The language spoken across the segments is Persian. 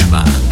ارجمند.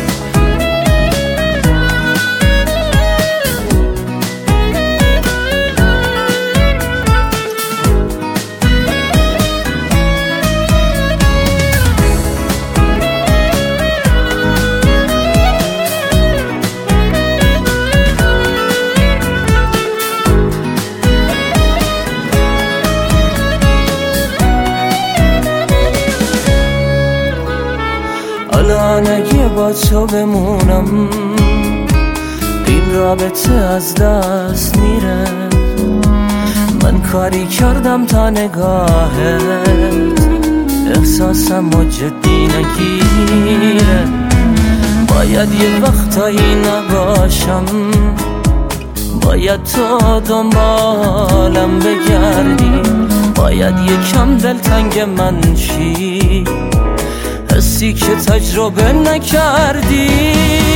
الان اگه با تو بمونم این رابطه از دست میره. من کاری کردم تا نگاهت احساسم و جدی نگیره. باید یه وقتایی نباشم، باید تو دنبالم بگردی، باید یکم دلتنگ من شی، حسی که تجربه نکردی.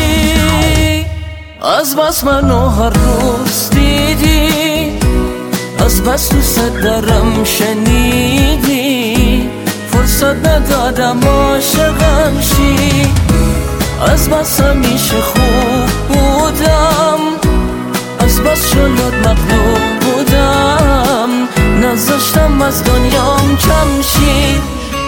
از بس منو هر روز دیدی، از بس دوست دارم شنیدی، فرصت ندادم عاشقم شی. از بس همیشه خوب بودم، از بس شلت مغلوب بودم، نذاشتم از دنیام کم شی.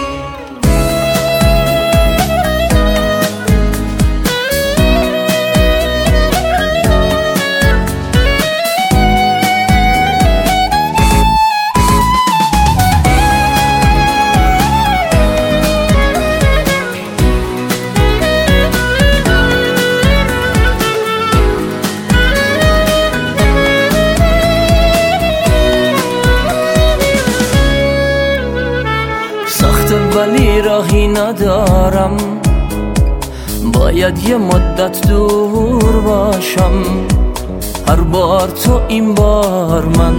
ولی راهی ندارم، باید یه مدت دور باشم. هر بار تو این بار من،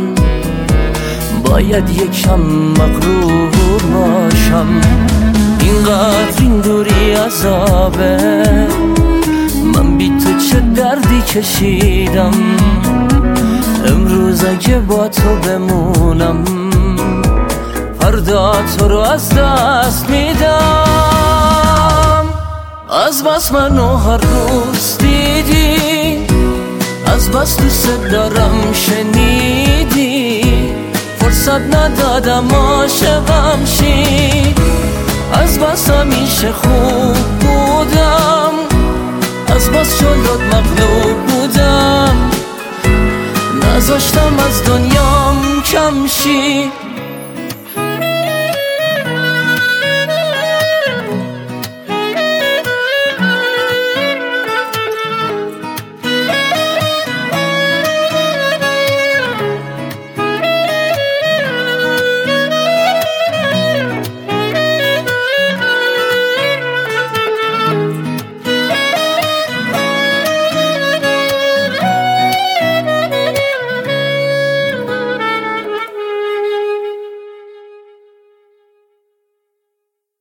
باید یکم مغرور باشم. اینقدر این دوری عذابه، من بی تو چه دردی کشیدم. امروز اگه با تو بمونم فردا تو رو از دست میدم. از بس منو هر روز دیدی، از بس دوست دارم شنیدی، فرصت ندادم عاشقم شی. از بس همیشه خوب بودم، از بس جلوت مغلوب بودم، نذاشتم از دنیام کم شی.